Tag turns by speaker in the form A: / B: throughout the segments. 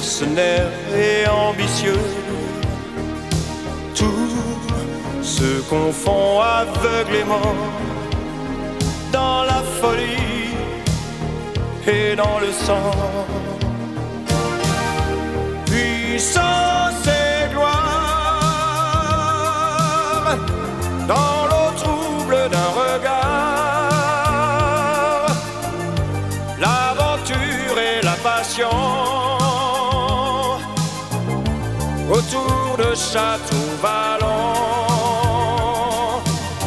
A: mercenaire et ambitieux. Tout se confond aveuglément dans la folie et dans le sang. Puissance et gloire dans l'eau trouble d'un regard, l'aventure et la passion autour de châteaux vallons.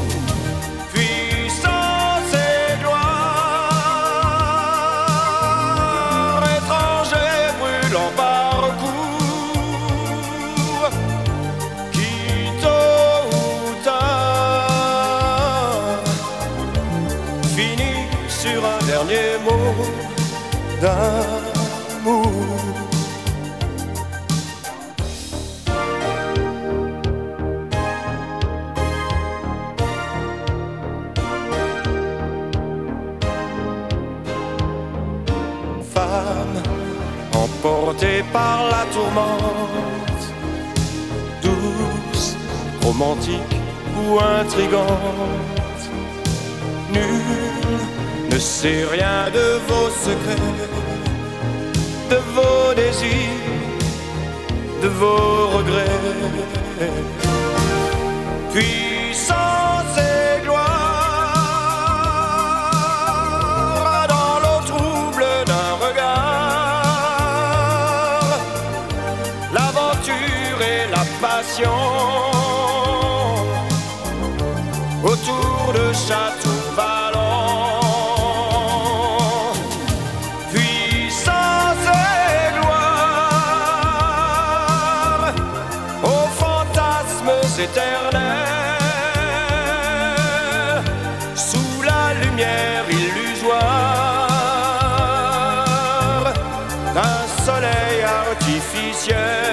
A: Puissance et gloire, étrangers brûlant parcours, qui tôt ou tard finit sur un dernier mot d'amour. Femme emportée par la tourmente, douce, romantique ou intrigante, nul ne sait rien de vos secrets, de vos désirs, de vos regrets. Puissance et gloire dans l'eau trouble d'un regard, l'aventure et la passion autour de châteaux vallons. Puissance et gloire aux fantasmes éternels, sous la lumière illusoire d'un soleil artificiel.